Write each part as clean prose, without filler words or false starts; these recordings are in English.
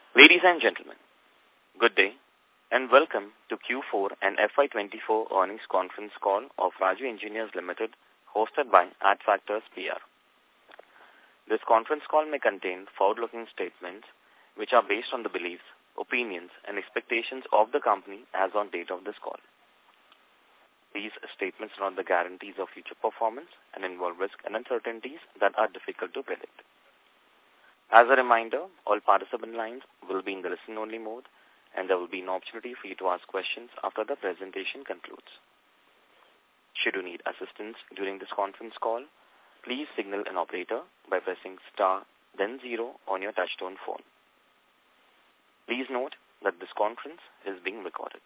Ladies and gentlemen, good day and welcome to Q4 and FY24 earnings conference call of Raju Engineers Limited, hosted by Adfactors PR. This conference call may contain forward-looking statements which are based on the beliefs, opinions and expectations of the company as on date of this call. These statements are not the guarantees of future performance and involve risks and uncertainties that are difficult to predict. As a reminder, all participant lines will be in the listen-only mode, and there will be an opportunity for you to ask questions after the presentation concludes. Should you need assistance during this conference call, please signal an operator by pressing star, then 0 on your touchtone phone. Please note that this conference is being recorded.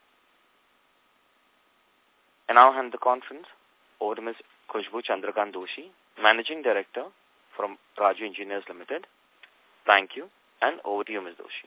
And now hand the conference over to Ms. Khushbu Chandrakant Doshi, Managing Director from Raju Engineers Limited. Thank you, and over to you, Ms. Doshi.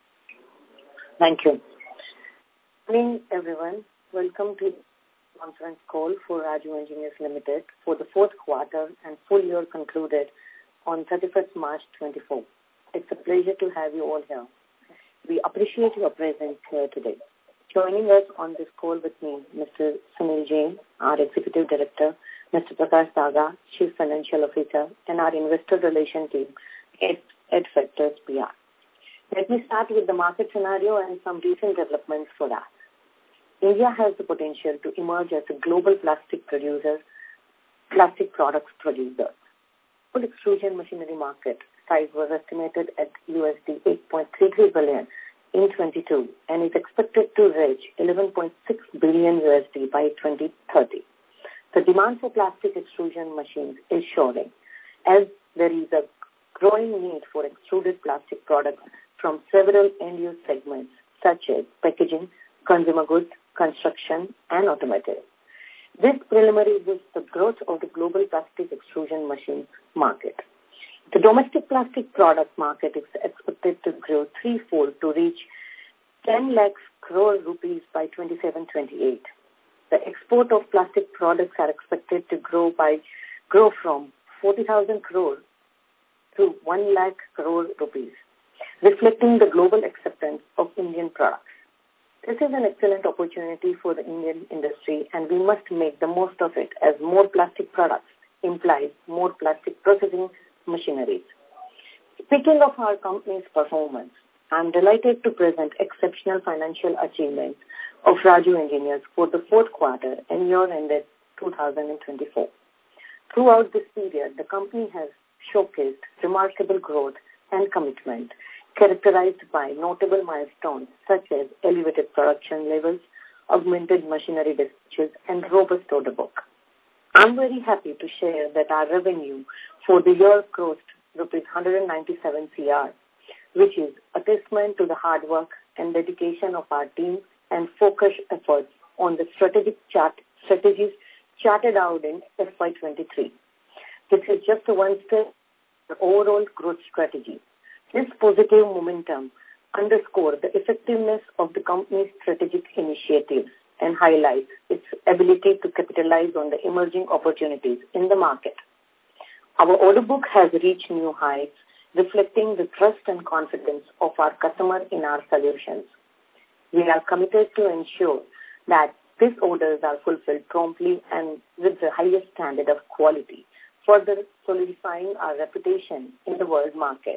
Thank you. Good evening, everyone. Welcome to the conference call for Raju Engineers Limited for the fourth quarter and full year concluded on 31st March 24. It's a pleasure to have you all here. We appreciate your presence here today. Joining us on this call with me, Mr. Sunil Jain, our Executive Director, Mr. Prakash Daga, Chief Financial Officer, and our Investor Relations team, Adfactors PR. Let me start with the market scenario and some recent developments for that. India has the potential to emerge as a global plastic products producer. The extrusion machinery market size was estimated at $8.33 billion in 22 and is expected to reach $11.6 billion by 2030. The demand for plastic extrusion machines is soaring as there is a growing need for extruded plastic products from several end-use segments such as packaging, consumer goods, construction, and automotive. This preliminary is the growth of the global plastic extrusion machines market. The domestic plastic product market is expected to grow threefold to reach 10 lakh crore rupees by 27-28. The export of plastic products are expected to grow from 40,000 crore to 1 lakh crore rupees, reflecting the global acceptance of Indian products. This is an excellent opportunity for the Indian industry, and we must make the most of it as more plastic products implies more plastic processing machineries. Speaking of our company's performance, I am delighted to present exceptional financial achievements of Raju Engineers for the fourth quarter and year ended 2024. Throughout this period, the company has showcased remarkable growth and commitment, characterized by notable milestones such as elevated production levels, augmented machinery dispatches, and robust order book. I'm very happy to share that our revenue for the year crossed rupees 197 crore, which is a testament to the hard work and dedication of our team and focused efforts on the strategies charted out in FY23. This is just one step in the overall growth strategy. This positive momentum underscores the effectiveness of the company's strategic initiatives and highlights its ability to capitalize on the emerging opportunities in the market. Our order book has reached new heights, reflecting the trust and confidence of our customers in our solutions. We are committed to ensure that these orders are fulfilled promptly and with the highest standard of quality, further solidifying our reputation in the world market.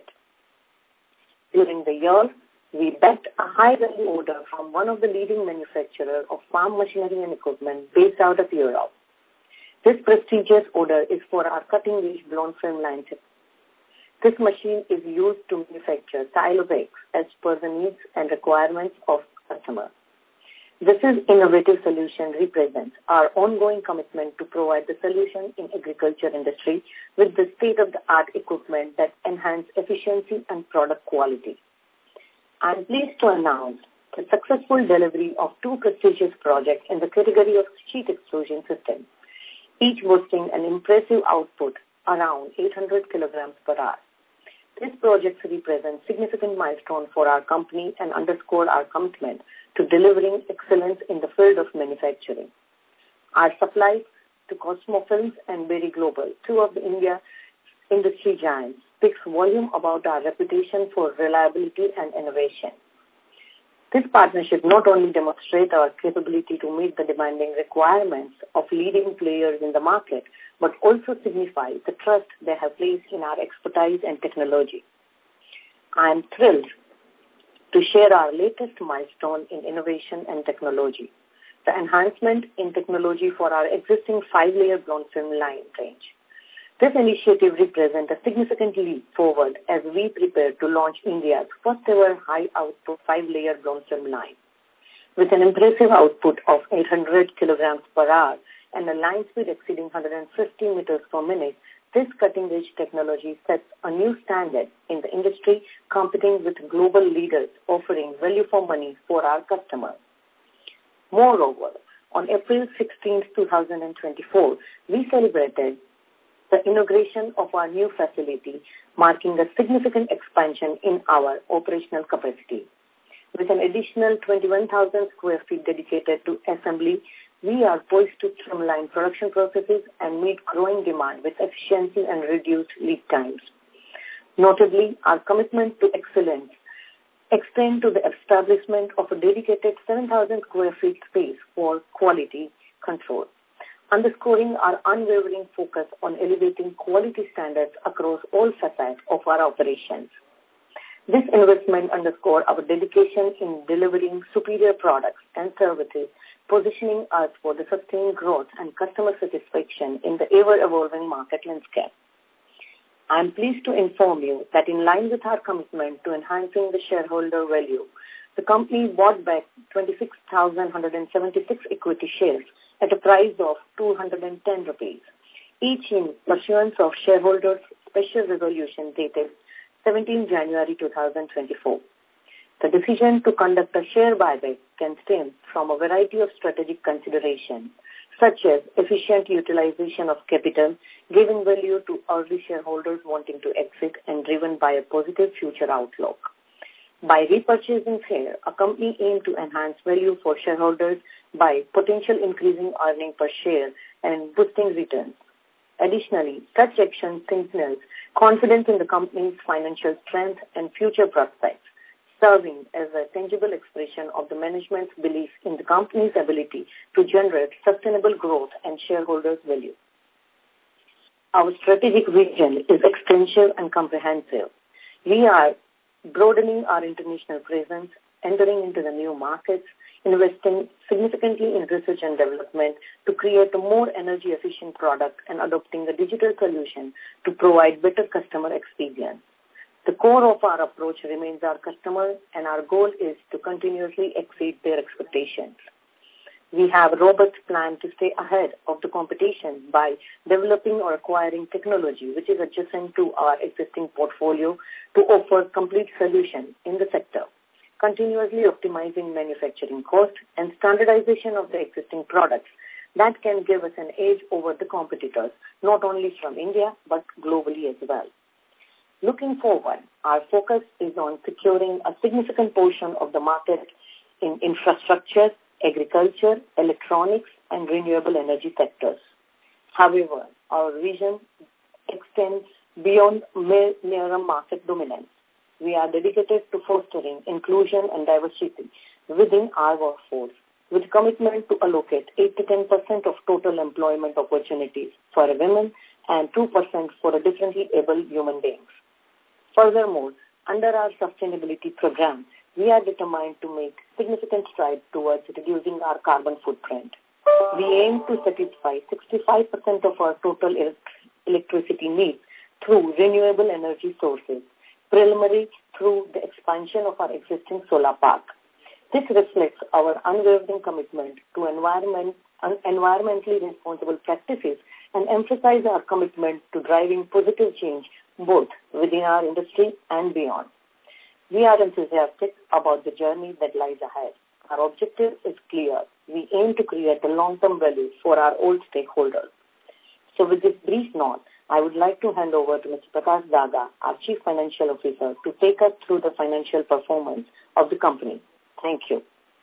During the year, we bagged a high-value order from one of the leading manufacturers of farm machinery and equipment based out of Europe. This prestigious order is for our cutting-edge blown frame line tip. This machine is used to manufacture tile bags as per the needs and requirements of customers. This innovative solution represents our ongoing commitment to provide the solution in agriculture industry with the state-of-the-art equipment that enhance efficiency and product quality. I am pleased to announce the successful delivery of 2 prestigious projects in the category of sheet extrusion systems, each boasting an impressive output around 800 kilograms per hour. These projects represent significant milestone for our company and underscore our commitment to delivering excellence in the field of manufacturing. Our supplies to Cosmo Films and Berry Global, 2 of the India industry giants, speaks volume about our reputation for reliability and innovation. This partnership not only demonstrates our capability to meet the demanding requirements of leading players in the market, but also signifies the trust they have placed in our expertise and technology. I am thrilled to share our latest milestone in innovation and technology, the enhancement in technology for our existing 5-layer blown film line range. This initiative represents a significant leap forward as we prepare to launch India's first-ever high-output 5-layer blown film line. With an impressive output of 800 kilograms per hour and a line speed exceeding 150 meters per minute, this cutting-edge technology sets a new standard in the industry, competing with global leaders offering value for money for our customers. Moreover, on April 16, 2024, we celebrated the inauguration of our new facility, marking a significant expansion in our operational capacity. With an additional 21,000 square feet dedicated to assembly, we are poised to streamline production processes and meet growing demand with efficiency and reduced lead times. Notably, our commitment to excellence extends to the establishment of a dedicated 7,000 square feet space for quality control, underscoring our unwavering focus on elevating quality standards across all facets of our operations. This investment underscores our dedication in delivering superior products and services, positioning us for the sustained growth and customer satisfaction in the ever-evolving market landscape. I am pleased to inform you that in line with our commitment to enhancing the shareholder value, the company bought back 26,176 equity shares at a price of 210 rupees, each in pursuance of shareholders' special resolution dated 17 January 2024. The decision to conduct a share buyback can stem from a variety of strategic considerations, such as efficient utilization of capital, giving value to early shareholders wanting to exit, and driven by a positive future outlook. By repurchasing shares, a company aims to enhance value for shareholders by potential increasing earnings per share and boosting returns. Additionally, such action signals confidence in the company's financial strength and future prospects, serving as a tangible expression of the management's belief in the company's ability to generate sustainable growth and shareholders' value. Our strategic vision is extensive and comprehensive. We are broadening our international presence, entering into the new markets, investing significantly in research and development to create a more energy-efficient product, and adopting a digital solution to provide better customer experience. The core of our approach remains our customers, and our goal is to continuously exceed their expectations. We have a robust plan to stay ahead of the competition by developing or acquiring technology which is adjacent to our existing portfolio to offer complete solutions in the sector, continuously optimizing manufacturing costs and standardization of the existing products that can give us an edge over the competitors, not only from India but globally as well. Looking forward, our focus is on securing a significant portion of the market in infrastructure, agriculture, electronics, and renewable energy sectors. However, our vision extends beyond mere market dominance. We are dedicated to fostering inclusion and diversity within our workforce, with commitment to allocate 8 to 10% of total employment opportunities for women and 2% for differently able human beings. Furthermore, under our sustainability program, we are determined to make significant strides towards reducing our carbon footprint. We aim to satisfy 65% of our total electricity needs through renewable energy sources, primarily through the expansion of our existing solar park. This reflects our unwavering commitment to environmentally responsible practices and emphasizes our commitment to driving positive change both within our industry and beyond. We are enthusiastic about the journey that lies ahead. Our objective is clear. We aim to create a long-term value for our all stakeholders. So with this brief note, I would like to hand over to Mr. Prakash Daga, our Chief Financial Officer, to take us through the financial performance of the company. Thank you.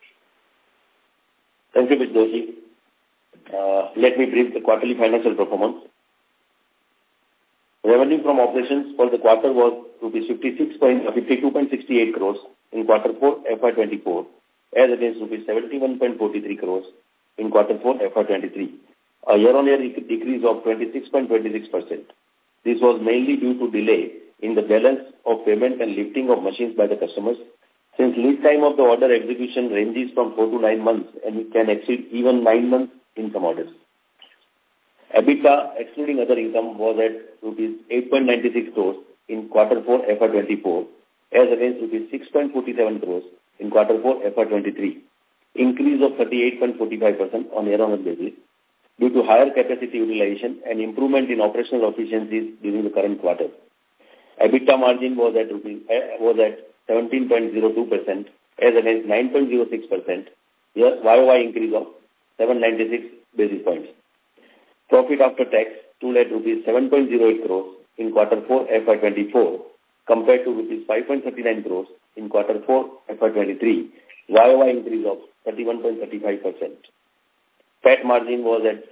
Thank you, Ms. Doshi. Let me brief the quarterly financial performance. Revenue from operations for the quarter was rupees 52.68 crores in quarter 4 FY24 as against rupees 71.43 crores in quarter 4 FY23, a year-on-year decrease of 26.26%. This was mainly due to delay in the balance of payment and lifting of machines by the customers, since lead time of the order execution ranges from 4 to 9 months and it can exceed even 9 months in some orders. EBITDA, excluding other income, was at rupees 8.96 crores in quarter 4 FY24 as against rupees 6.47 crores in quarter 4 FY23, increase of 38.45% on year-on-year basis due to higher capacity utilization and improvement in operational efficiencies during the current quarter. EBITDA margin was at 17.02% as against 9.06%, YOY increase of 796 basis points. Profit after tax stood at rupees 7.08 crores in quarter 4 FY24 compared to rupees 5.39 crores in quarter 4 FY23, YOY increase of 31.35%. PAT margin was at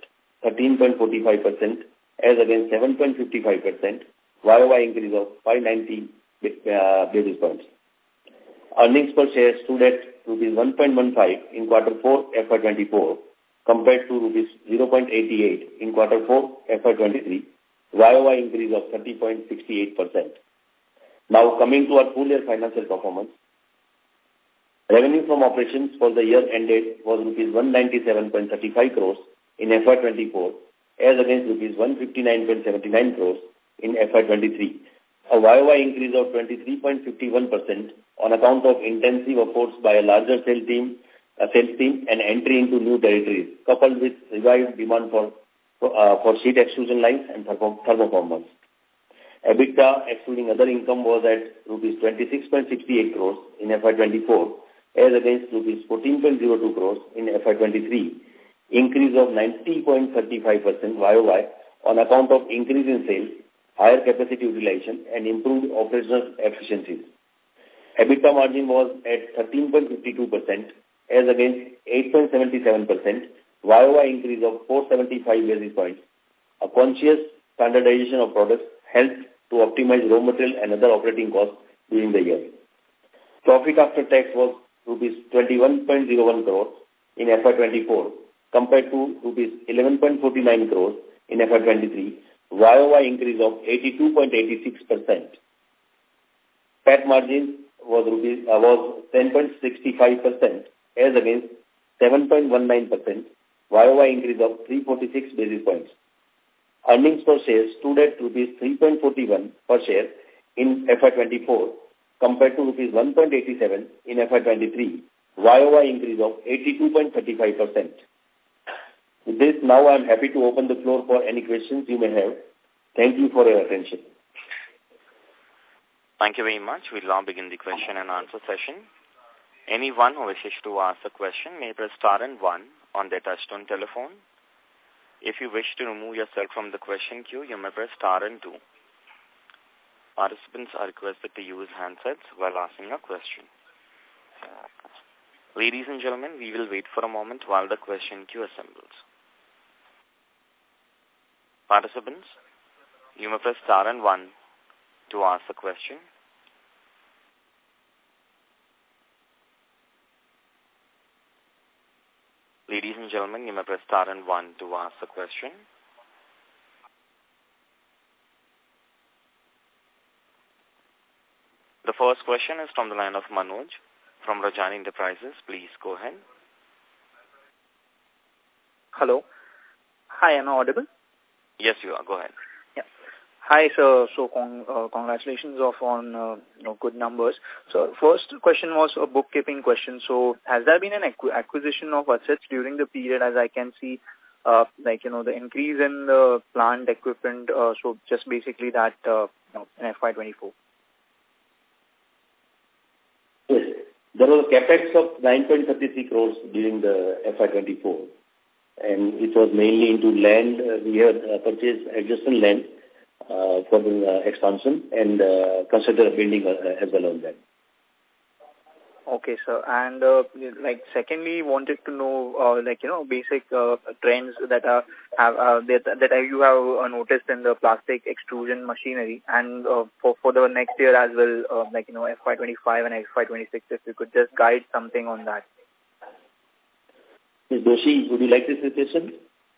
13.45% as against 7.55%, YOY increase of 590 basis points. Earnings per share stood at rupees 1.15 in quarter 4 FY24 compared to rupees 0.88 in quarter 4 FY23, YOY increase of 30.68%. Now coming to our full year financial performance. Revenue from operations for the year ended was rupees 197.35 crores in FY24 as against rupees 159.79 crores in FY23, a YOY increase of 23.51% on account of intensive efforts by a larger sales team and entry into new territories, coupled with revived demand for sheet extrusion lines and thermoformers. EBITDA, excluding other income, was at rupees 26.68 crores in FY24 as against rupees 14.02 crores in FY23, increase of 90.35% YOY on account of increase in sales, higher capacity utilization, and improved operational efficiencies. EBITDA margin was at 13.52% as against 8.77%, YOY increase of 475 basis points. A conscious standardization of products helped to optimize raw material and other operating costs during the year. Profit after tax was rupees 21.01 crores in FY24 compared to rupees 11.49 crores in FY23, YOY increase of 82.86%. PAT margin was 10.65% as against 7.19%, YOY increase of 346 basis points. Earnings per share stood at rupees 3.41 per share in FY24 compared to rupees 1.87 in FY23, YOY increase of 82.35%. With this, now I am happy to open the floor for any questions you may have. Thank you for your attention. Thank you very much. We'll now begin the question and answer session. Anyone who wishes to ask a question may press star and 1 on their touchtone telephone. If you wish to remove yourself from the question queue, you may press star and 2. Participants are requested to use handsets while asking a question. Ladies and gentlemen, we will wait for a moment while the question queue assembles. Participants, you may press star and 1 to ask a question. Ladies and gentlemen, you may press star and 1 to ask a question. The first question is from the line of Manoj from Rajani Enterprises. Please go ahead. Hello. Hi, am I audible? Yes, you are. Go ahead. Yeah. Hi, sir. So congratulations on good numbers. So first question was a bookkeeping question. So has there been an acquisition of assets during the period, as I can see, the increase in the plant equipment? So just basically that in FY24. Yes. There was a capex of 9.33 crores during the FY24, and it was mainly into land. We had purchased adjacent land for the expansion and constructed a building as well on that. Okay, sir. And secondly, wanted to know basic trends that you have noticed in the plastic extrusion machinery, and for the next year as well, FY25 and FY26. If you could just guide something on that. Ms. Doshi, would you like this question?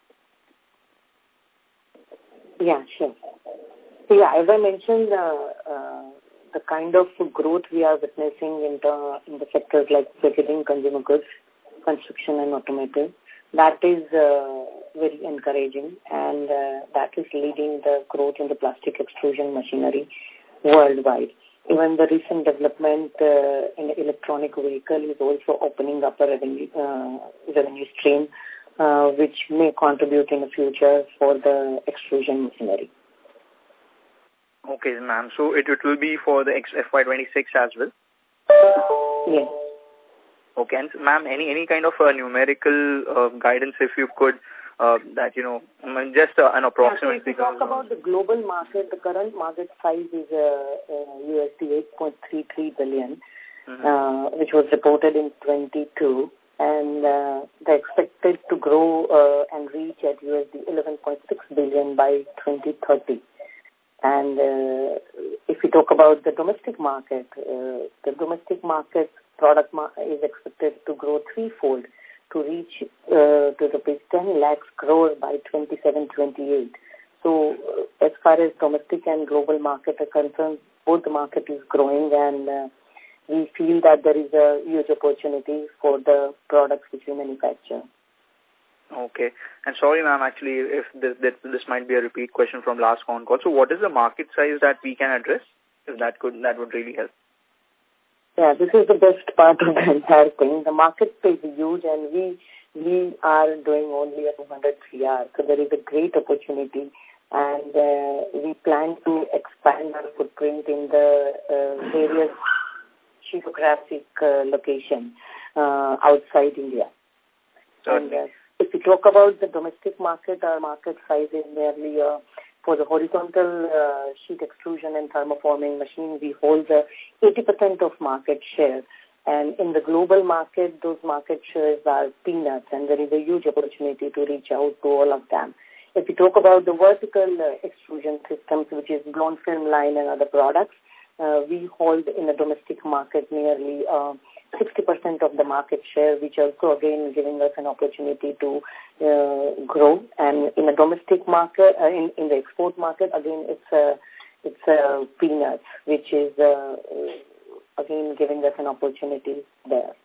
Yeah, sure. So, yeah, as I mentioned, the kind of growth we are witnessing in the sectors like packaging, consumer goods, construction and automotive, that is very encouraging, and that is leading the growth in the plastic extrusion machinery worldwide. Even the recent development in the electronic vehicle is also opening up a revenue stream, which may contribute in the future for the extrusion machinery. Okay, ma'am. So it will be for the FY26 as well? Yes. Okay, and ma'am, any kind of numerical guidance, if you could, just an approximate. If you talk about the global market, the current market size is USD 8.33 billion, which was reported in 22, and they're expected to grow and reach at USD 11.6 billion by 2030. And if we talk about the domestic market, product is expected to grow threefold to reach to rupees 10 lakhs crore by 27-28. So as far as domestic and global market are concerned, both the market is growing, and we feel that there is a huge opportunity for the products which we manufacture. Okay. And sorry, ma'am, actually, if this might be a repeat question from last phone call. So what is the market size that we can address? If that would really help. Yeah, this is the best part of the entire thing. The market is huge, and we are doing only a 200 CR. So there is a great opportunity, and we plan to expand our footprint in the various geographic locations outside India. And if we talk about the domestic market, our market size is nearly, for the horizontal sheet extrusion and thermoforming machine, we hold 80% of market share. And in the global market, those market shares are peanuts, and there is a huge opportunity to reach out to all of them. If we talk about the vertical extrusion systems, which is blown film line and other products, we hold in the domestic market nearly 60% of the market share, which also again giving us an opportunity to grow. And in the domestic market, in the export market, again it's peanuts, which is again giving us an opportunity there.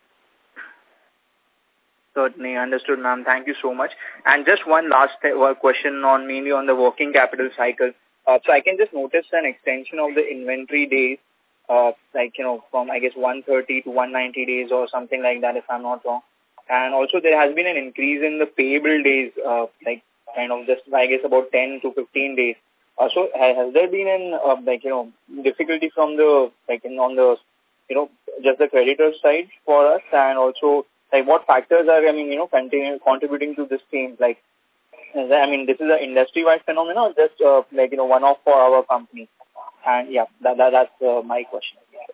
Certainly understood, ma'am. Thank you so much. And just one last question mainly on the working capital cycle. So I can just notice an extension of the inventory days, from, I guess, 130 to 190 days or something like that, if I'm not wrong. And also there has been an increase in the payable days, I guess, about 10 to 15 days. So has there been an, difficulty from the, on the, just the creditor side for us? And also, what factors are, contributing to this change? This is an industry-wide phenomenon, or just, one-off for our company? And yeah, that's my question.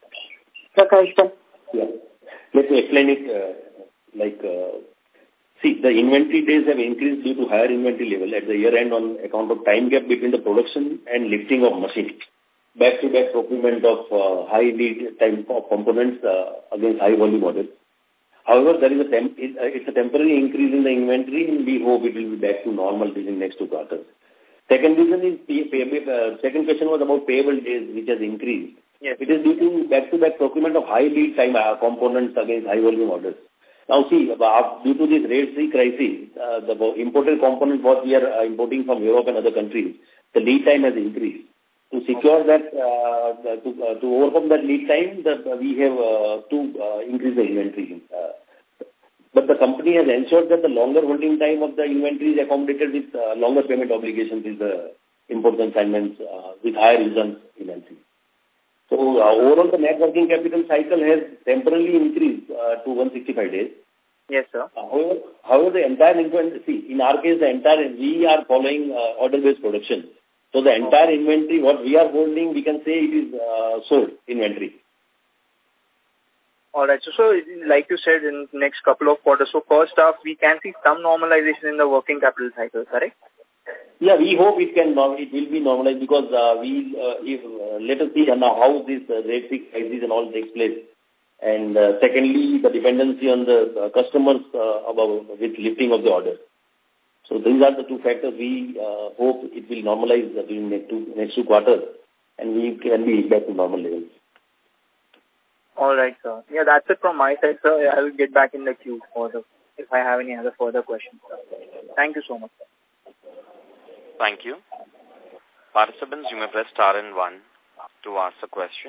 Yeah. Let me explain it. See, the inventory days have increased due to higher inventory level at the year end on account of time gap between the production and lifting of machines. Back-to-back procurement of high lead time of components against high volume orders. However, there is it's a temporary increase in the inventory, and we hope it will be back to normal within next 2 quarters. Second reason is second question was about payable days, which has increased. Yes. It is due to back-to-back procurement of high lead time components against high volume orders. Now see, due to this Red Sea crisis, the imported components what we are importing from Europe and other countries, the lead time has increased. To secure that, to overcome that lead time, we have to increase the inventory. But the company has ensured that the longer holding time of the inventory is accommodated with longer payment obligations with the import consignments with higher returns inventory. So overall, the net working capital cycle has temporarily increased to 165 days. Yes, sir. However, the entire inventory, in our case, we are following order-based production. So the entire inventory, what we are holding, we can say it is sold inventory. All right. So, like you said, in the next couple of quarters, so first half, we can see some normalization in the working capital cycle, correct? Yeah, we hope it will be normalized because let us see now how this rate fix crisis and all takes place. And secondly, the dependency on the customers with lifting of the order. So these are the two factors. We hope it will normalize during next two quarters, and we can be back to normal levels. All right, sir. Yeah, that's it from my side, sir. I will get back in the queue if I have any other further questions. Thank you so much, sir. Thank you. Participants, you may press star and 1 to ask a question.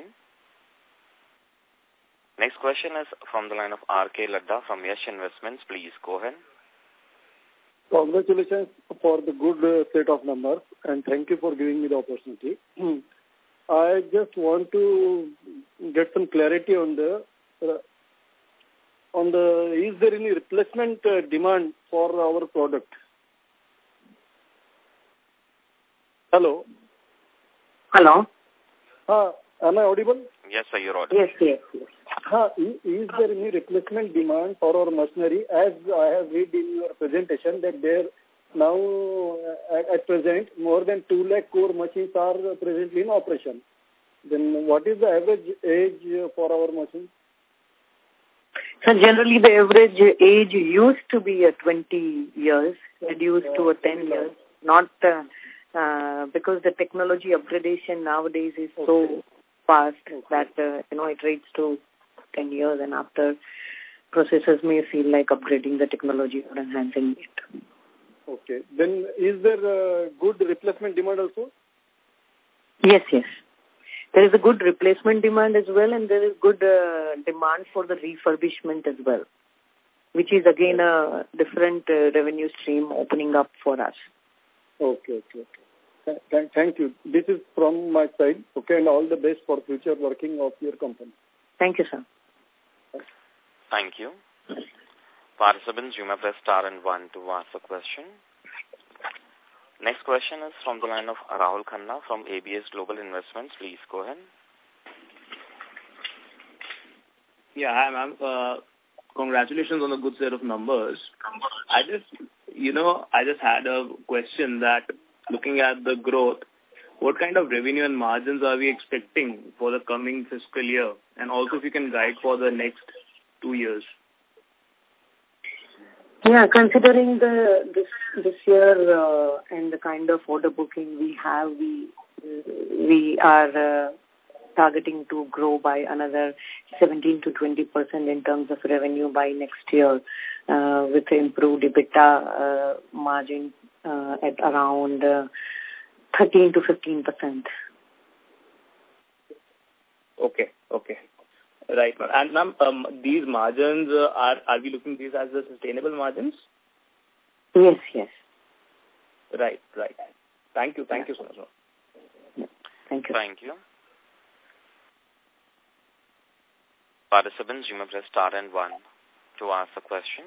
Next question is from the line of R.K. Ladda from Yash Investments. Please go ahead. Congratulations for the good set of numbers, and thank you for giving me the opportunity. I just want to get some clarity on is there any replacement demand for our product? Hello? Hello? Am I audible? Yes, sir, you're audible. Yes. Is there any replacement demand for our machinery? As I have read in your presentation that there now at present more than 2 lakh core machines are presently in operation. Then what is the average age for our machines? So generally the average age used to be 20 years, reduced to 10 years. Not because the technology upgradation nowadays is so fast that it reaches to 10 years, and after processors may feel like upgrading the technology or enhancing it. Okay. Then is there a good replacement demand also? Yes. There is a good replacement demand as well, and there is good demand for the refurbishment as well, which is again a different revenue stream opening up for us. Okay. Thank you. This is from my side. Okay, and all the best for future working of your company. Thank you, sir. Thank you. Participants, you may press star and 1 to ask a question. Next question is from the line of Rahul Khanna from ABS Global Investments. Please go ahead. Yeah, hi, ma'am. Congratulations on a good set of numbers. I just had a question that looking at the growth, what kind of revenue and margins are we expecting for the coming fiscal year? And also if you can guide for the next 2 years. Yeah, considering this year and the kind of order booking we have, we are targeting to grow by another 17 to 20% in terms of revenue by next year, with improved EBITDA margin at around 13 to 15%. Okay. Right. And ma'am, these margins, are we looking at these as the sustainable margins? Yes. Right. Thank you so much. Yeah. Thank you. Thank you. Participants, you may press star and 1 to ask a question.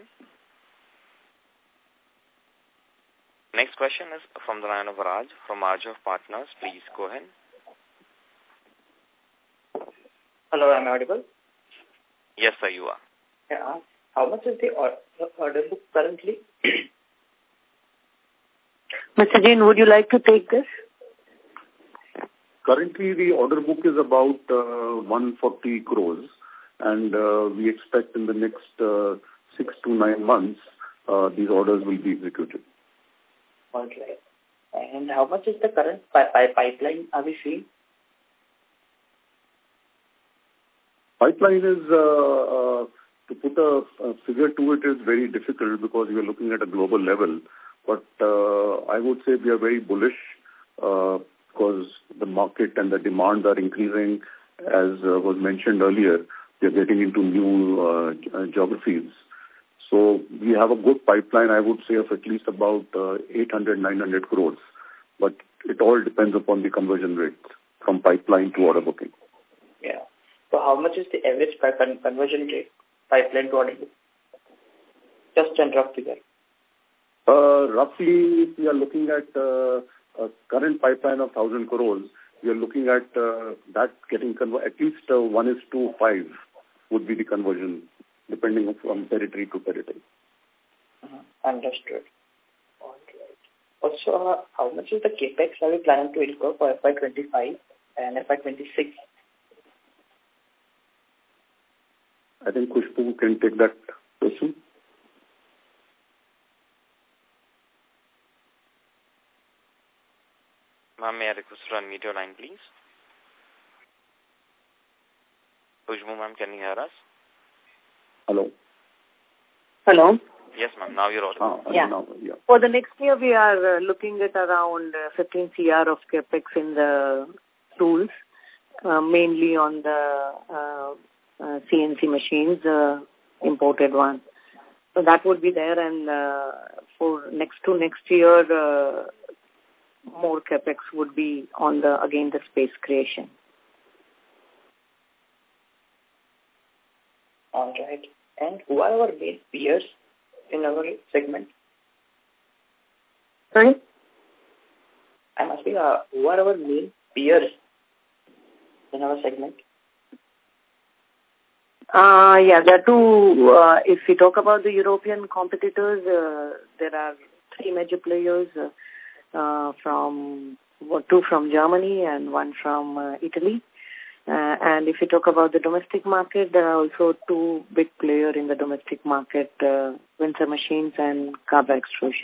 Next question is from the line of Raj from Arjav Partners. Please go ahead. Hello, am I audible? Yes, sir, you are. Yeah. How much is the order book currently? Mr. Jain, would you like to take this? Currently, the order book is about 140 crores, and we expect in the next 6 to 9 months, these orders will be executed. Okay. And how much is the current pipeline are we seeing? Pipeline is, to put a figure to it is very difficult because we are looking at a global level. But I would say we are very bullish because the market and the demand are increasing. As was mentioned earlier, we are getting into new geographies. So we have a good pipeline, I would say, of at least about 800-900 crores. But it all depends upon the conversion rate from pipeline to order booking. Yeah. So how much is the average conversion rate, pipeline to order book? Just a rough figure. Roughly, if we are looking at a current pipeline of 1,000 crores, we are looking at that getting at least 1:5 would be the conversion, depending from territory to territory. Understood. All right. Also, how much is the capex are we planning to incur for FY25 and FY26? I think Khushbu can take that question. Ma'am, may I request to unmute your line, please? Khushbu, ma'am, can you hear us? Hello. Hello. Yes, ma'am. Now you're audible. Yeah. For the next year, we are looking at around 15 CR of capex in the tools, mainly on the CNC machines, imported one. So that would be there, and for next year, more capex would be on the space creation. All right. And who are our main peers in our segment? Sorry? I'm asking, who are our main peers in our segment? Yeah, there are two. If we talk about the European competitors, there are three major players, two from Germany and one from Italy. And if you talk about the domestic market, there are also two big players in the domestic market, Windsor Machines and Cabra Extrusion.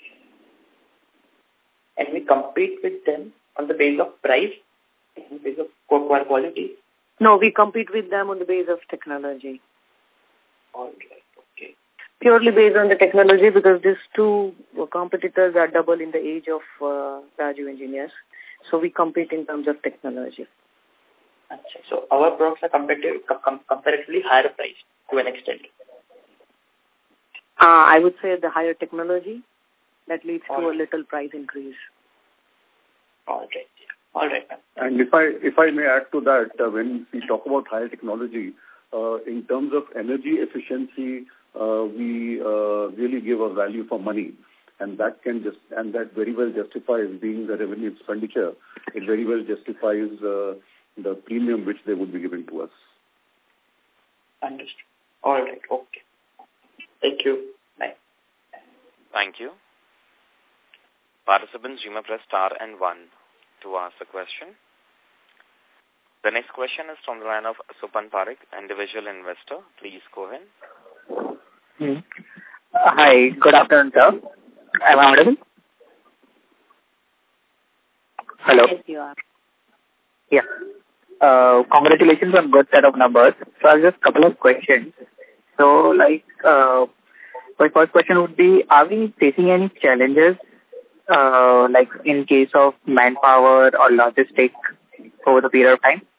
And we compete with them on the basis of price, on the basis of quality? No, we compete with them on the basis of technology. All right, okay. Purely based on the technology, because these two competitors are double in the age of Raju Engineers. So we compete in terms of technology. So our products are comparatively higher price to an extent. I would say the higher technology that leads to a little price increase. All right. All right. And if I may add to that, when we talk about higher technology, in terms of energy efficiency, we really give a value for money, and that very well justifies being the revenue expenditure. It very well justifies the premium which they would be giving to us. Understood. All right. Okay. Thank you. Bye. Thank you. Participants, you may press star and 1 to ask a question. The next question is from the line of Supan Parekh, individual investor. Please go ahead. Hi, good afternoon, sir. Am I audible? Hello? Yes, you are. Yeah. Congratulations on good set of numbers. So I have just a couple of questions. So, my first question would be, are we facing any challenges, in case of manpower or logistics over the period of time?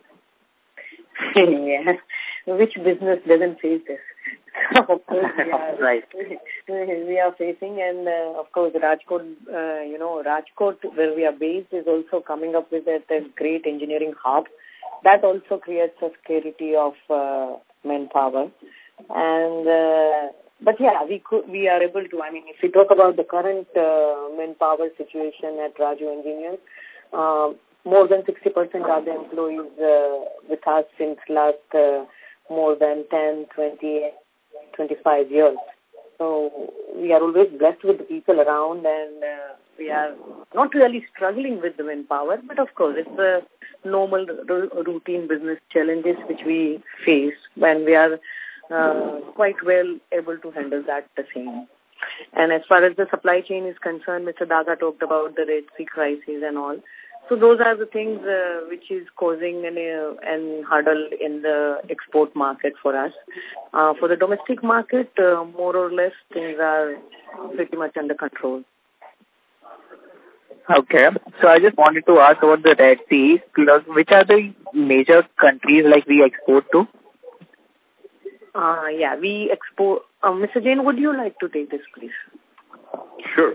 Yeah. Which business doesn't face this? Of course, right. We are facing, and of course, Rajkot, Rajkot, where we are based, is also coming up with a great engineering hub. That also creates a scarcity of manpower. And but yeah, we are able to. I mean, if we talk about the current manpower situation at Raju Engineers, more than 60% are the employees with us since last more than 10, 20, 25 years. So we are always blessed with the people around, and we are not really struggling with the manpower, but of course it's a normal routine business challenges which we face when we are quite well able to handle that the same. And as far as the supply chain is concerned, Mr. Daga talked about the Red Sea crisis and all. So those are the things which is causing an hurdle in the export market for us. For the domestic market, more or less, things are pretty much under control. Okay. So I just wanted to ask about the Red Sea. Which are the major countries we export to? Yeah, we export. Mr. Jain, would you like to take this, please? Sure.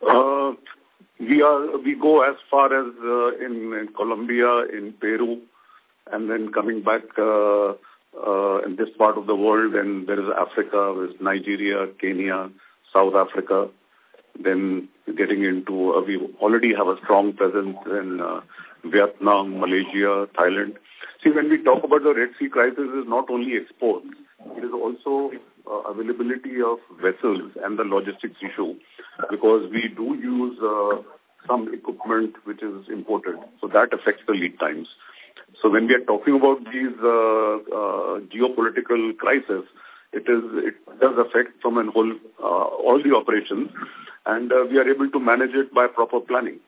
We go as far as in Colombia, in Peru, and then coming back in this part of the world, and there is Africa, there's Nigeria, Kenya, South Africa. then getting into, we already have a strong presence in Vietnam, Malaysia, Thailand. See, when we talk about the Red Sea crisis, it's not only exports, it is also availability of vessels and the logistics issue, because we do use some equipment which is imported. So that affects the lead times. So when we are talking about these geopolitical crises, it does affect from an whole all the operations, and we are able to manage it by proper planning.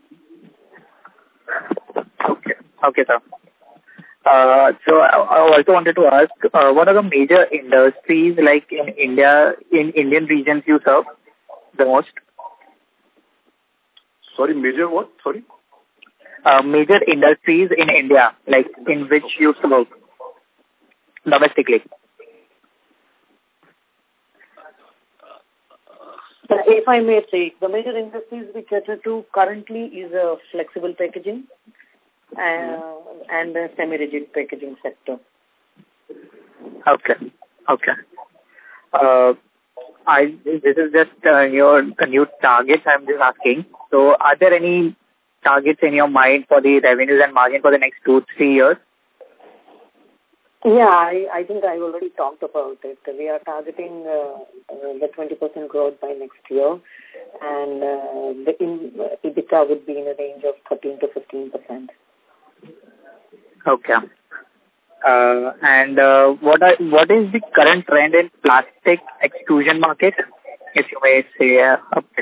Okay, sir. So I also wanted to ask, what are the major industries like in India, in Indian regions you serve the most? Sorry, major what? Sorry? Major industries in India, like in which you serve domestically. If I may say, the major industries we cater to currently is flexible packaging and the semi-rigid packaging sector. Okay. This is just your new targets I'm just asking. So are there any targets in your mind for the revenues and margin for the next 2-3 years? Yeah, I think I already talked about it. We are targeting the 20% growth by next year, and the EBITDA would be in a range of 13 to 15%. Okay. And what is the current trend in plastic extrusion market, if you may say a bit?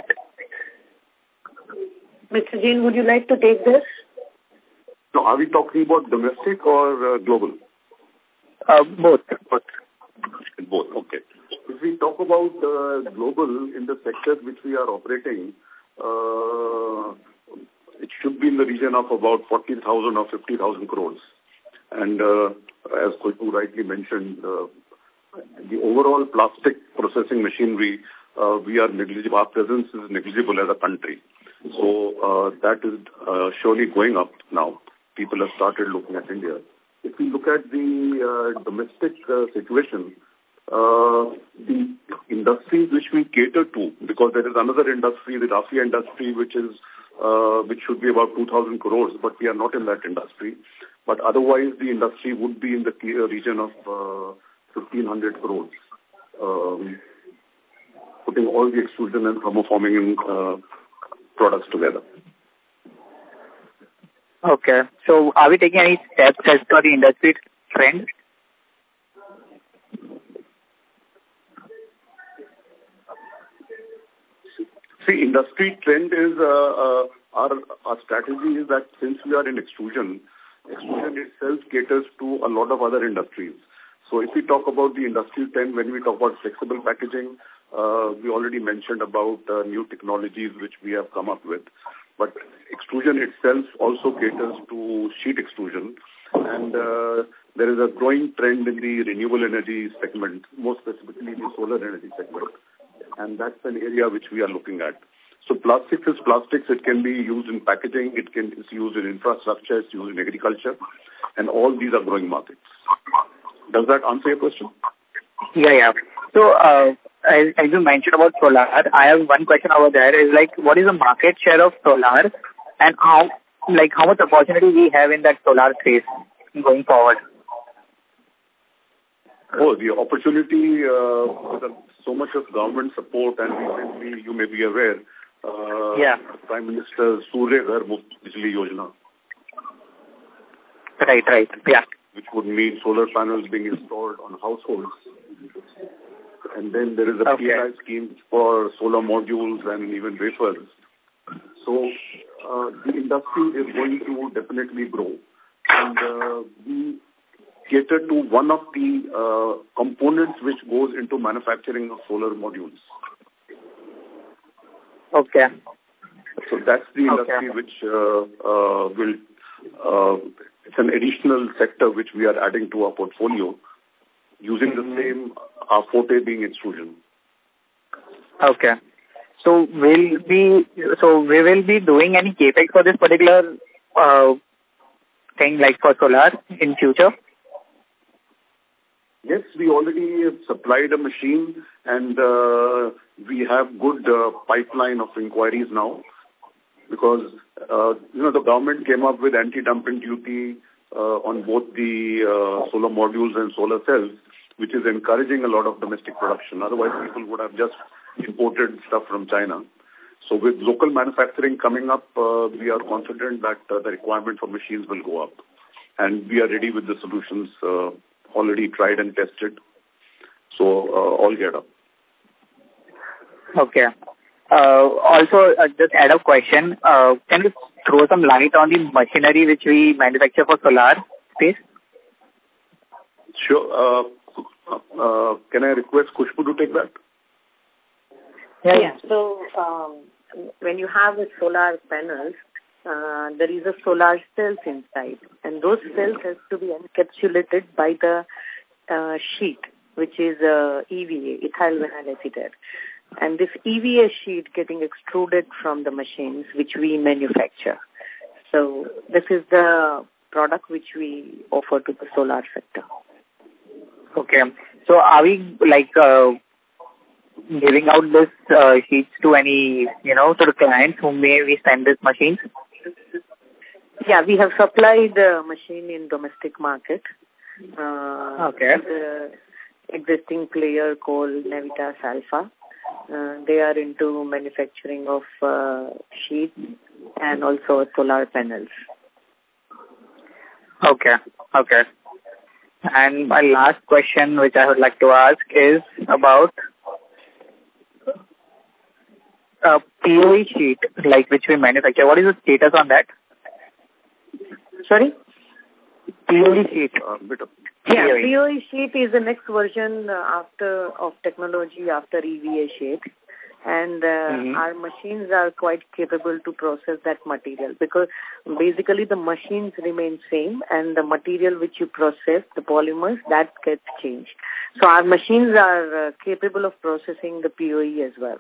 Mr. Jain, would you like to take this? So are we talking about domestic or global? Both. Both, okay. If we talk about global in the sectors which we are operating, it should be in the region of about 40,000 or 50,000 crores. And as Koitu rightly mentioned, the overall plastic processing machinery, we are negligible. Our presence is negligible as a country. So that is surely going up now. People have started looking at India. If we look at the domestic situation, the industries which we cater to, because there is another industry, the raffia industry, which should be about 2,000 crores, but we are not in that industry. But otherwise, the industry would be in the region of 1,500 crores, putting all the extrusion and thermoforming products together. Okay. So are we taking any steps as per the industry trend? See, industry trend is our strategy is that since we are in extrusion itself caters to a lot of other industries. So if we talk about the industry trend, when we talk about flexible packaging, we already mentioned about new technologies which we have come up with. But extrusion itself also caters to sheet extrusion, and there is a growing trend in the renewable energy segment, more specifically the solar energy segment, and that's an area which we are looking at. So plastics is plastics. It can be used in packaging. It's used in infrastructure. It's used in agriculture, and all these are growing markets. Does that answer your question? Yeah. So, as you mentioned about solar, I have one question over there. Is like, what is the market share of solar, and how much opportunity we have in that solar space going forward? Oh, the opportunity with so much of government support, and recently you may be aware, Prime Minister Surya Ghar Muft Bijli Yojana. Right. Yeah. Which would mean solar panels being installed on households. And then there is a PLI scheme for solar modules and even wafers. So the industry is going to definitely grow. And we cater to one of the components which goes into manufacturing of solar modules. Okay. So that's the industry which it's an additional sector which we are adding to our portfolio, using the same, our forte being extrusion. Okay. So we will be doing any capex for this particular thing, like for solar in future? Yes, we already have supplied a machine, and we have good pipeline of inquiries now, because the government came up with anti-dumping duty on both the solar modules and solar cells, which is encouraging a lot of domestic production. Otherwise, people would have just imported stuff from China. So with local manufacturing coming up, we are confident that the requirement for machines will go up. And we are ready with the solutions already tried and tested. So all get up. Okay. Also, just add a question. Can you throw some light on the machinery which we manufacture for solar space? Sure. Can I request Khushbu to take that? Yeah. So when you have a solar panels, there is a solar cells inside, and those cells has to be encapsulated by the sheet, which is EVA, ethyl vinyl acetate. And this EVA sheet getting extruded from the machines which we manufacture. So this is the product which we offer to the solar sector. Okay. So are we giving out this sheets to any, to the clients whom may we send these machines? Yeah, we have supplied the machine in domestic market. Okay. The existing player called Navitas Alpha. They are into manufacturing of sheets and also solar panels. Okay. Okay. And my last question, which I would like to ask, is about POE sheet, which we manufacture. What is the status on that? Sorry? POE sheet. Yeah, POE sheet is the next version of technology after EVA sheet. And our machines are quite capable to process that material, because basically the machines remain same and the material which you process, the polymers, that gets changed. So our machines are capable of processing the POE as well.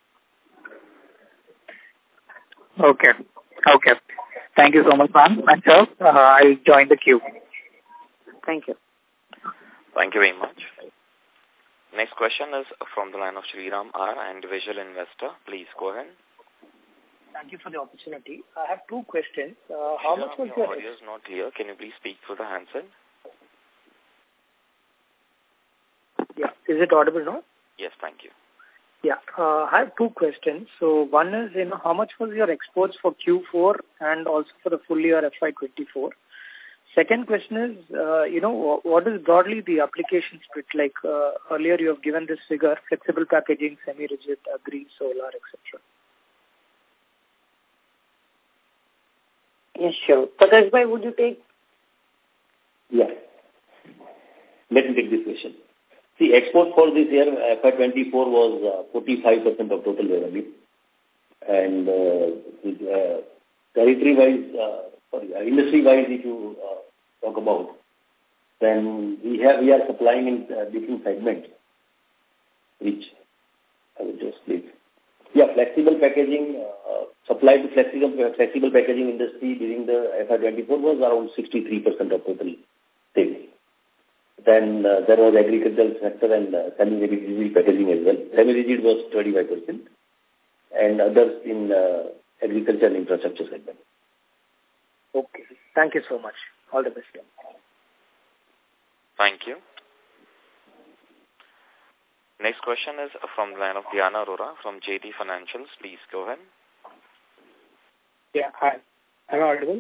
Okay. Okay. Thank you so much, ma'am. And sir, I'll join the queue. Thank you. Thank you very much. Next question is from the line of Sriram R., individual investor. Please go ahead. Thank you for the opportunity. I have two questions. How much was your audio is not clear. Can you please speak through the handset? Yeah. Is it audible now? Yes, thank you. Yeah. I have two questions. So one is, how much was your exports for Q4 and also for the full year FY24? Second question is, what is broadly the application split? Earlier you have given this figure, flexible packaging, semi-rigid, agri, solar, etc. Yes, sure. Prakash bhai, would you take? Yeah. Let me take this question. See, export for this year, FY24 was 45% of total revenue. And territory-wise, industry-wise, if you talk about, then we are supplying in different segments, which I will just leave. Yeah, flexible packaging, supply to flexible packaging industry during the FY24 was around 63% of total sales. Then there was agricultural sector and semi-rigid packaging as well. Semi-rigid was 25%, and others in agriculture and infrastructure segment. Okay. Thank you so much. All the best. Thank you. Next question is from the line of Diana Arora from JD Financials. Please go ahead. Yeah, hi. Am I audible?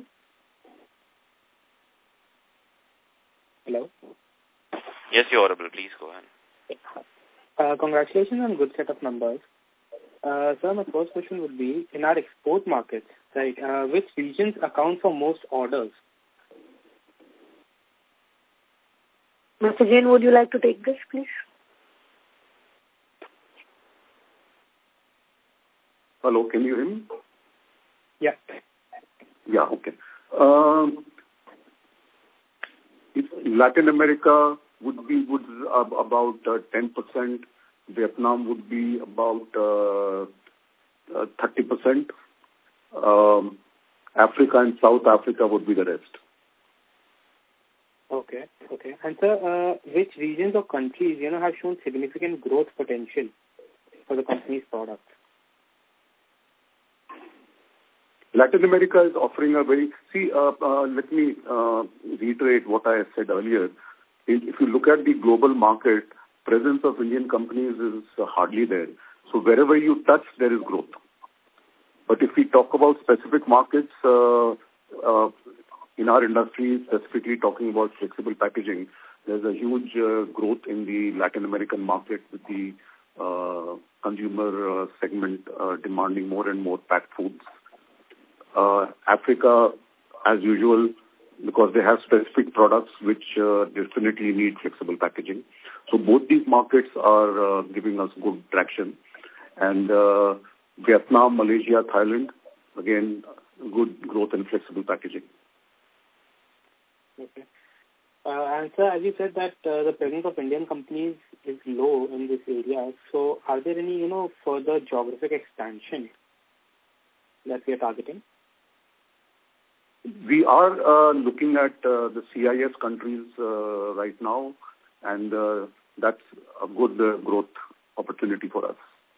Hello? Yes, you're audible. Please go ahead. Congratulations on good set of numbers. Sir, my first question would be, in our export markets, right, which regions account for most orders? Mr. Jain, would you like to take this, please? Hello, can you hear me? Yeah. Yeah, okay. Latin America would about 10%. Vietnam would be about 30%. Africa and South Africa would be the rest. Okay. And sir, which regions or countries, have shown significant growth potential for the company's products? Latin America is offering a very... let me reiterate what I said earlier. If you look at the global market, presence of Indian companies is hardly there. So wherever you touch, there is growth. But if we talk about specific markets, in our industry, specifically talking about flexible packaging, there's a huge growth in the Latin American market with the consumer segment demanding more and more packed foods. Africa, as usual, because they have specific products which definitely need flexible packaging. So both these markets are giving us good traction. And Vietnam, Malaysia, Thailand, again, good growth in flexible packaging. Okay. And sir, as you said that the presence of Indian companies is low in this area, so are there any, further geographic expansion that we are targeting? We are looking at the CIS countries right now, and that's a good growth opportunity for us.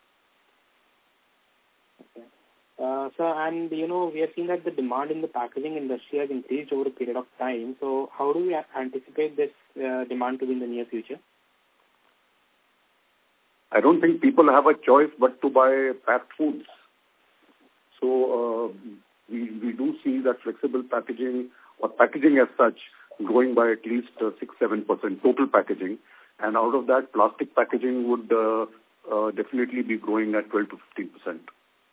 Okay. Sir, and we have seen that the demand in the packaging industry has increased over a period of time. So how do we anticipate this demand to be in the near future? I don't think people have a choice but to buy packed foods. So we do see that flexible packaging or packaging as such growing by at least 6-7% total packaging, and out of that, plastic packaging would definitely be growing at 12 to 15%.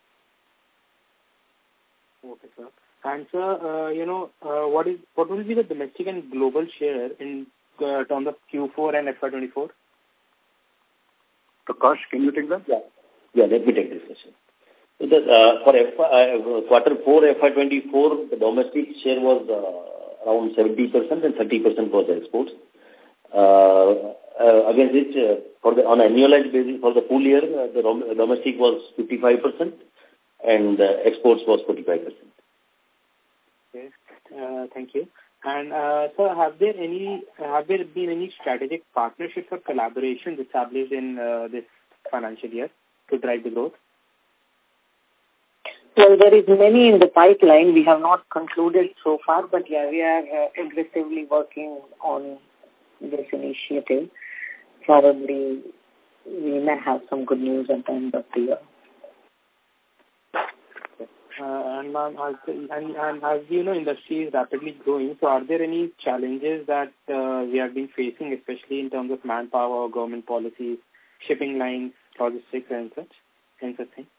Okay, sir. And sir, what will be the domestic and global share in terms of Q4 and FY24? Prakash, can you take that? Yeah, let me take this question. For quarter 4 FY24, the domestic share was around 70% and 30% was exports. Against which, on an annualized basis for the full year, the domestic was 55% and exports was 45%. Okay, thank you. And sir, have there been any strategic partnerships or collaborations established in this financial year to drive the growth? Well, there is many in the pipeline. We have not concluded so far, but yeah, we are aggressively working on this initiative. Probably we may have some good news at the end of the year. And as industry is rapidly growing, so are there any challenges that we have been facing, especially in terms of manpower, government policies, shipping lines, logistics, and such things?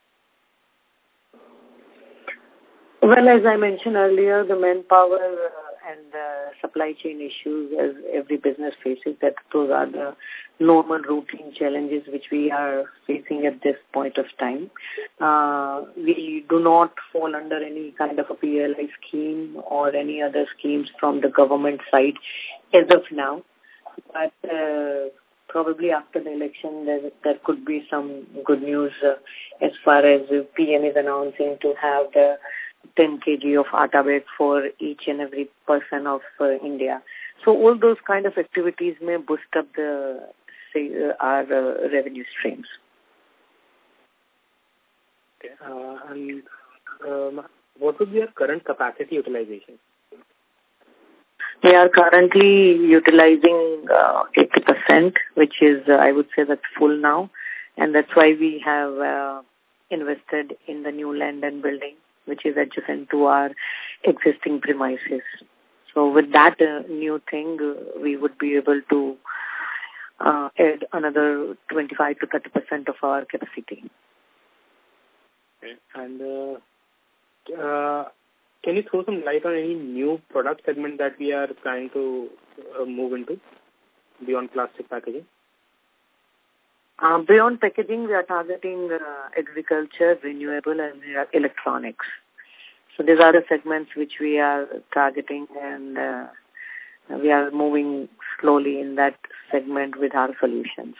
Well, as I mentioned earlier, the manpower and supply chain issues as every business faces, that those are the normal routine challenges which we are facing at this point of time. We do not fall under any kind of a PLI scheme or any other schemes from the government side as of now. But probably after the election, there could be some good news as far as PM is announcing to have the 10 kg of atta bag for each and every person of India. So all those kind of activities may boost up our revenue streams. Okay. And what would be your current capacity utilization? We are currently utilizing 80%, which is, I would say, that's full now. And that's why we have invested in the new land and building, which is adjacent to our existing premises. So with that new thing, we would be able to add another 25 to 30% of our capacity. Okay. And can you throw some light on any new product segment that we are trying to move into beyond plastic packaging? Beyond packaging, we are targeting agriculture, renewable, and electronics. So these are the segments which we are targeting, and we are moving slowly in that segment with our solutions.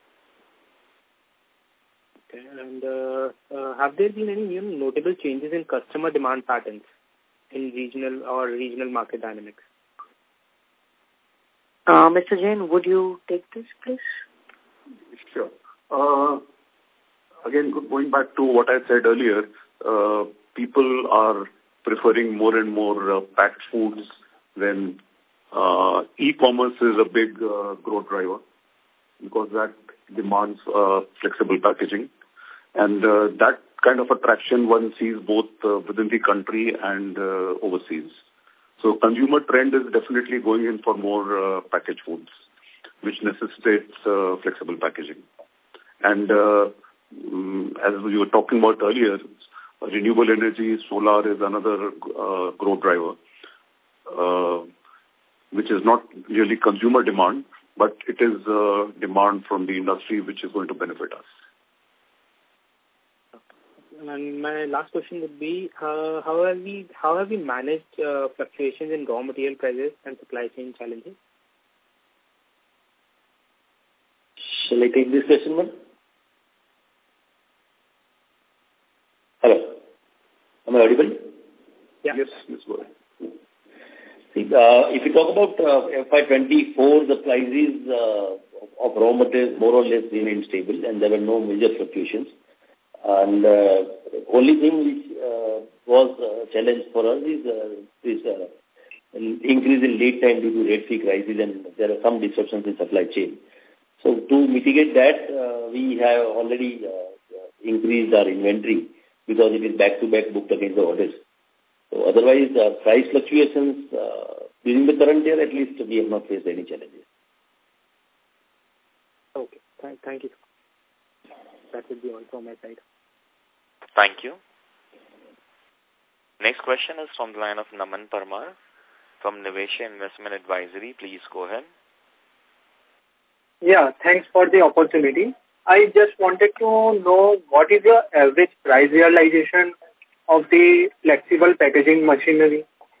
Okay. And have there been any notable changes in customer demand patterns in regional market dynamics? Mr. Jain, would you take this, please? Sure. Again, going back to what I said earlier, people are preferring more and more packed foods when e-commerce is a big growth driver, because that demands flexible packaging. And that kind of attraction one sees both within the country and overseas. So consumer trend is definitely going in for more packaged foods, which necessitates flexible packaging. And as we were talking about earlier, renewable energy, solar is another growth driver, which is not really consumer demand, but it is demand from the industry which is going to benefit us. And my last question would be, how have we managed fluctuations in raw material prices and supply chain challenges? Shall I take this question, man? Hello. Am I audible? Yeah. Yes, go ahead. See, if you talk about FY24, the prices of raw materials more or less remained stable and there were no major fluctuations. And only thing which was a challenge for us is an increase in lead time due to Red Sea crisis, and there are some disruptions in supply chain. So to mitigate that, we have already increased our inventory because it is back-to-back booked against the orders. So otherwise, price fluctuations during the current year, at least we have not faced any challenges. Okay. Thank you. That would be all from my side. Thank you. Next question is from the line of Naman Parmar from Nivesha Investment Advisory. Please go ahead. Yeah, thanks for the opportunity. I just wanted to know what is your average price realization of the flexible packaging machinery?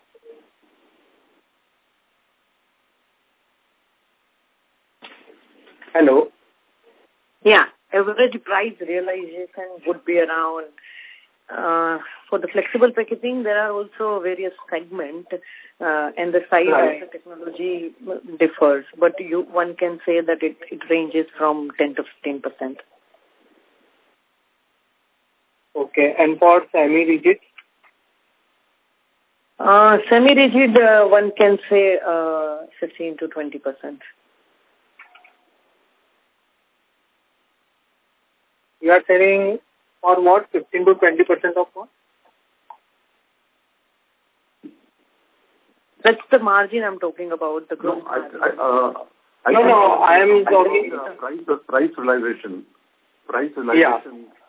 Hello? Yeah, average price realization would be around, for the flexible packaging, there are also various segments, and the size of the technology differs, but one can say that it ranges from 10 to 15%. Okay, and for semi-rigid? Semi-rigid, one can say 15 to 20%. You are saying for what? 15 to 20% of what? That's the margin I'm talking about, the gross margin. I am talking... Price realization. Yeah.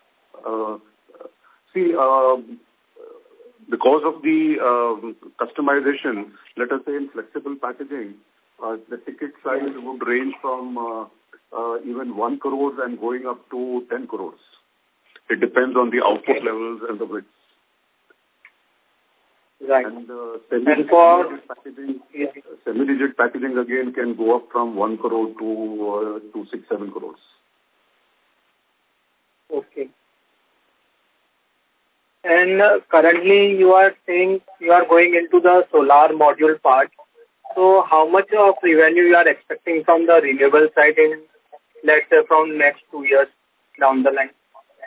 See, because of the customization, let us say in flexible packaging, the ticket size would range from even 1 crore and going up to 10 crores. It depends on the output levels and the width. Right. And semi-rigid packaging again can go up from 1 crore to 6-7 crores. Okay. And currently you are saying you are going into the solar module part. So how much of revenue you are expecting from the renewable side in, let's say, from next 2 years down the line?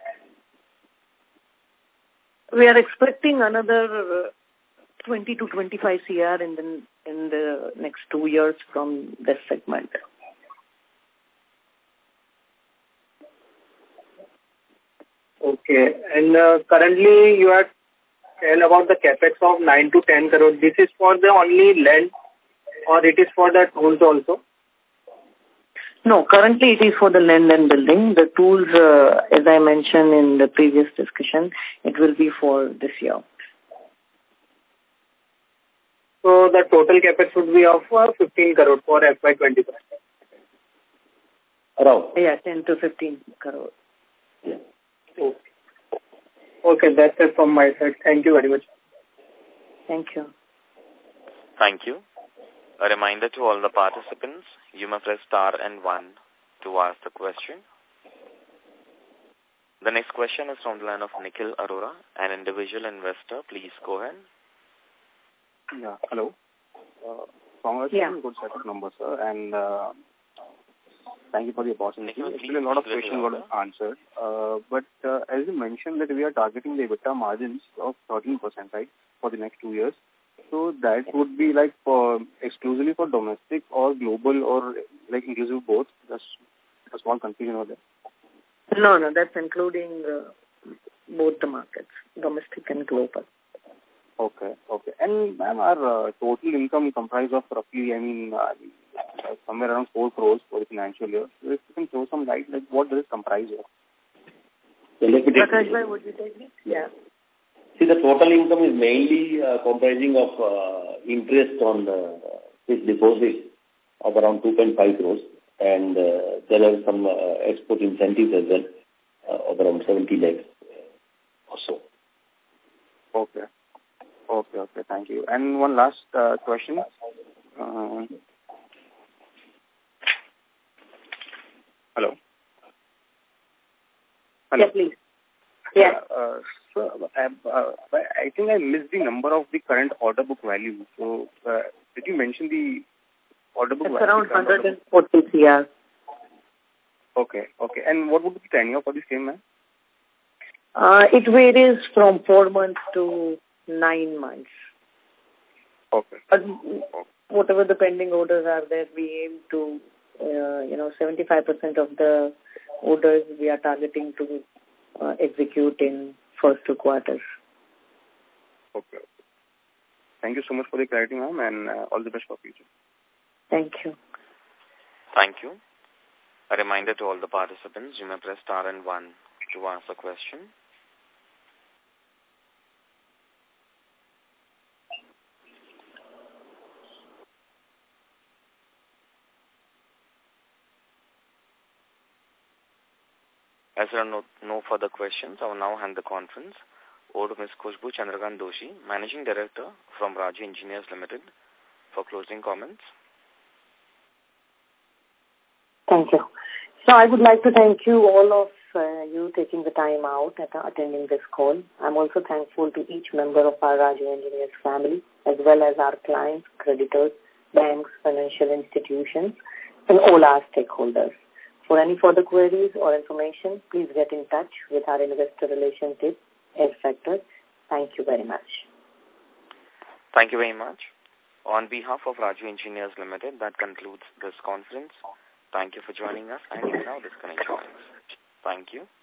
We are expecting another 20 to 25 CR in the next 2 years from this segment. Okay. And currently you are telling about the capex of 9 to 10 crore. This is for the only land or it is for the tools also? No, currently it is for the land and building. The tools, as I mentioned in the previous discussion, it will be for this year. So the total capex would be of 15 crore for FY25. Around. Yeah, 10 to 15 crore. Yeah. Okay, that's it from my side. Thank you very much. Thank you. Thank you. A reminder to all the participants, you may press star and 1 to ask the question. The next question is from the line of Nikhil Arora, an individual investor. Please go ahead. Yeah, hello. Congratulations, good set of numbers, sir, and thank you for the opportunity. Actually, a lot of questions got answered, but as you mentioned that we are targeting the EBITDA margins of 13%, right, for the next 2 years. So that would be like for exclusively for domestic or global or like inclusive both? Just a small confusion over there. No, that's including both the markets, domestic and global. Okay. And ma'am, our total income comprised of roughly, somewhere around 4 crores for the financial year. So if you can throw some light, like what does it comprise of? Prakash bhai, would you take it? Yeah. See, the total income is mainly comprising of interest on fixed deposits of around 2.5 crores, and there are some export incentives as well of around 70 lakhs or so. Okay, thank you. And one last question. Hello? Yeah, please. Yeah. So, I think I missed the number of the current order book value. So, did you mention the order book value? It's around 140 CR. Okay. And what would be the tenure for the same, ma'am? It varies from 4 months to 9 months. Okay. But whatever the pending orders are there, we aim to, 75% of the orders we are targeting to execute in first 2 quarters. Okay. Thank you so much for the clarity, ma'am, and all the best for future. Thank you. Thank you. A reminder to all the participants, you may press star and 1 to ask a question. As there are no further questions, I will now hand the conference over to Ms. Khushbu Chandrakant Doshi, Managing Director from Raji Engineers Limited, for closing comments. Thank you. So I would like to thank you, all of you, taking the time out and attending this call. I'm also thankful to each member of our Raji Engineers family, as well as our clients, creditors, banks, financial institutions, and all our stakeholders. For any further queries or information, please get in touch with our investor relations team, Adfactors. Thank you very much. Thank you very much. On behalf of Raji Engineers Limited, that concludes this conference. Thank you for joining us, and you can now disconnect your lines. Thank you.